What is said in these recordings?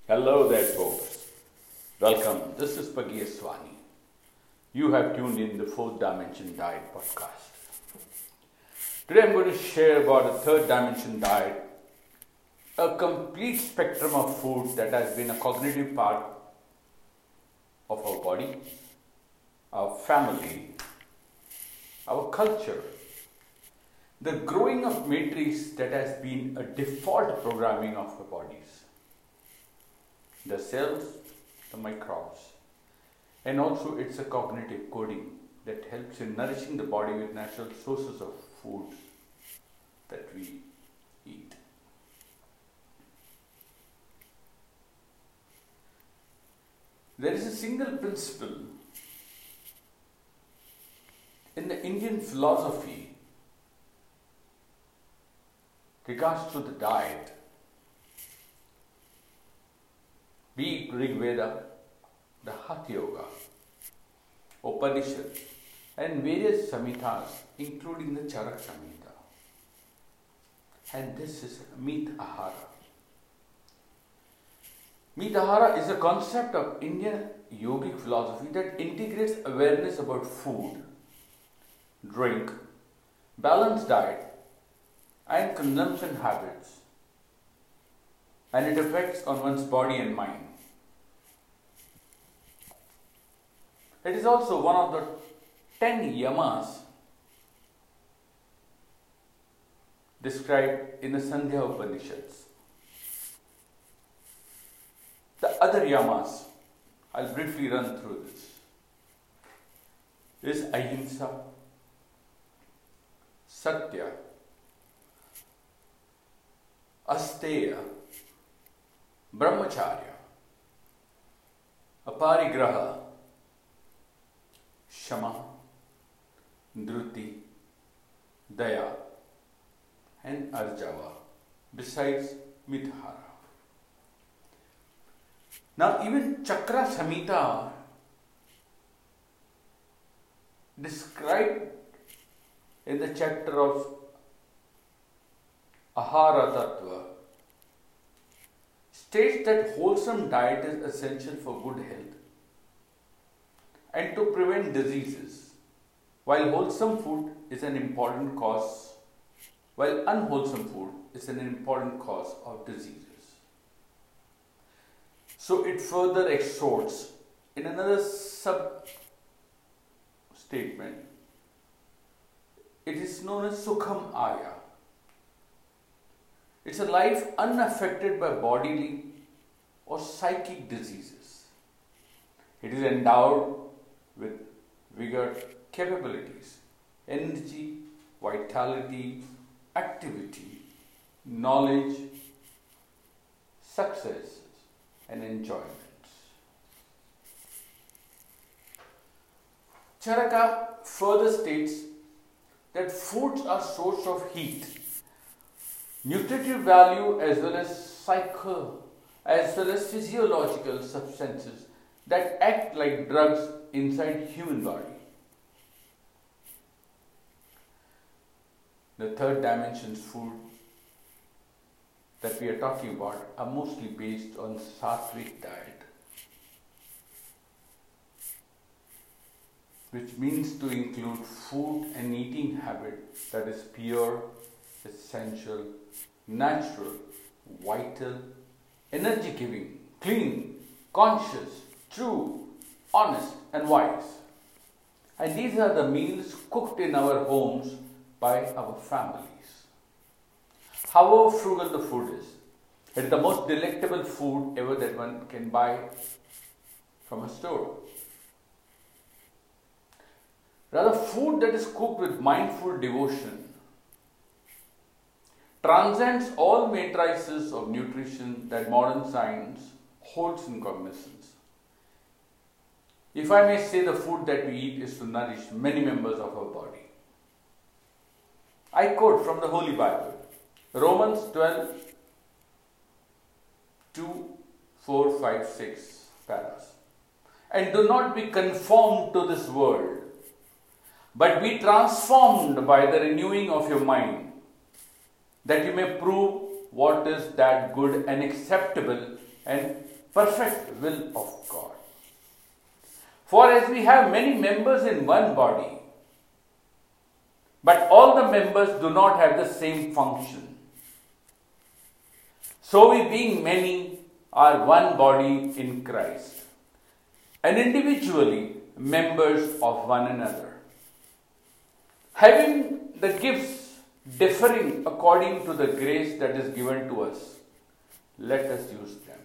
Hello there, folks. Welcome. This is Pagi Aswani. You have tuned in the Fourth Dimension Diet podcast. Today I'm going to share about a third dimension diet, a complete spectrum of food that has been a cognitive part of our body, our family, our culture. The growing of matrix that has been a default programming of our bodies. The cells, the microbes, and also it's a cognitive coding that helps in nourishing the body with natural sources of foods that we eat. There is a single principle in the Indian philosophy regards to the diet. Be it Rig Veda, the Hatha Yoga, Upanishad, and various Samhitas, including the Charak Samhita. And this is Meat Ahara. Meat Ahara is a concept of Indian yogic philosophy that integrates awareness about food, drink, balanced diet, and consumption habits, and it affects on one's body and mind. It is also one of the 10 yamas described in the Sandhya Upanishads. The other yamas, I'll briefly run through this, is Ahimsa, Satya, Asteya, Brahmacharya, Aparigraha, Shama, Dhruti, Daya, and Arjava, besides Mithara. Now, even Chakra Samhita described in the chapter of Ahara Tattva states that wholesome diet is essential for good health and to prevent diseases, while wholesome food is an important cause, while unwholesome food is an important cause of diseases. So it further exhorts in another sub statement. It is known as Sukham Aya. It's a life unaffected by bodily or psychic diseases. It is endowed with vigor, capabilities, energy, vitality, activity, knowledge, successes, and enjoyments. Charaka further states that foods are source of heat, nutritive value as well as physiological substances that act like drugs inside human body. The third dimension's food that we are talking about are mostly based on sattvic diet, which means to include food and eating habit that is pure, essential, natural, vital, energy giving, clean, conscious, true, honest, and wise. And these are the meals cooked in our homes by our families. However frugal the food is, it is the most delectable food ever that one can buy from a store. Rather, food that is cooked with mindful devotion transcends all matrices of nutrition that modern science holds in cognizance. If I may say, the food that we eat is to nourish many members of our body. I quote from the Holy Bible, Romans 12, 2, 4, 5, 6 paras. And do not be conformed to this world, but be transformed by the renewing of your mind, that you may prove what is that good and acceptable and perfect will of God. For as we have many members in one body, but all the members do not have the same function, so we being many are one body in Christ, and individually members of one another, having the gifts differing according to the grace that is given to us, let us use them.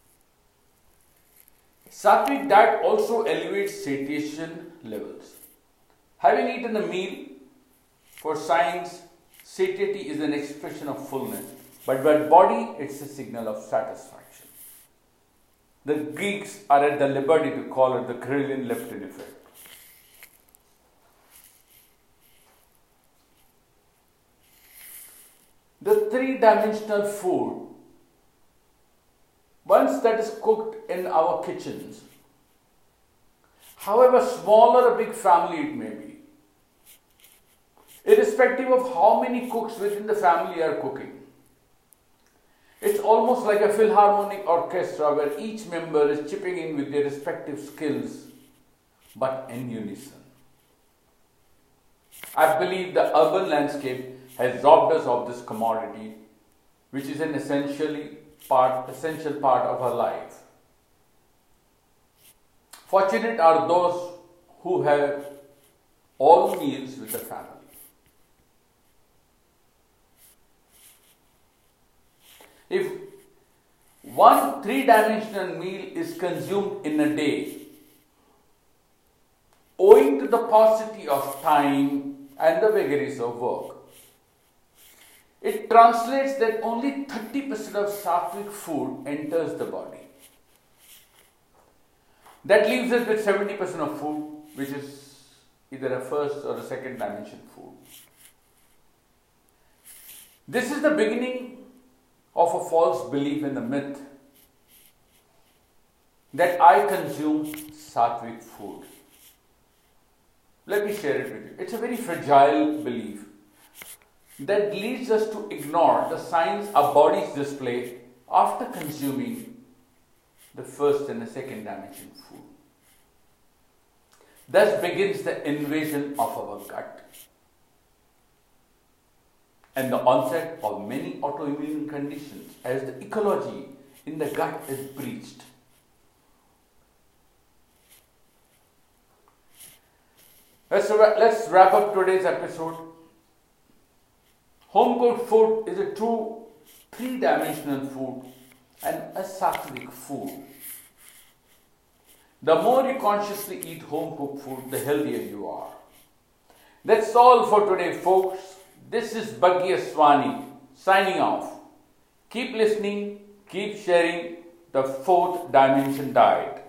Sattvic diet also elevates satiation levels. Having eaten a meal, for science, satiety is an expression of fullness, but by body, it's a signal of satisfaction. The Greeks are at the liberty to call it the ghrelin-leptin effect. The three-dimensional food, once that is cooked in our kitchens, however small or a big family it may be, irrespective of how many cooks within the family are cooking, it's almost like a philharmonic orchestra where each member is chipping in with their respective skills, but in unison. I believe the urban landscape has robbed us of this commodity, which is an essential part of our life. Fortunate are those who have all meals with the family. If one three-dimensional meal is consumed in a day, owing to the paucity of time and the vagaries of work, it translates that only 30% of sattvic food enters the body. That leaves us with 70% of food, which is either a first or a second dimension food. This is the beginning of a false belief in the myth that I consume sattvic food. Let me share it with you. It's a very fragile belief that leads us to ignore the signs our bodies display after consuming the first and the second dimension food. Thus begins the invasion of our gut and the onset of many autoimmune conditions as the ecology in the gut is breached. Let's wrap up today's episode. Home cooked food is a true three-dimensional food and a sattvic food. The more you consciously eat home cooked food, the healthier you are. That's all for today, folks. This is Bhagya Swani signing off. Keep listening, keep sharing the fourth dimension diet.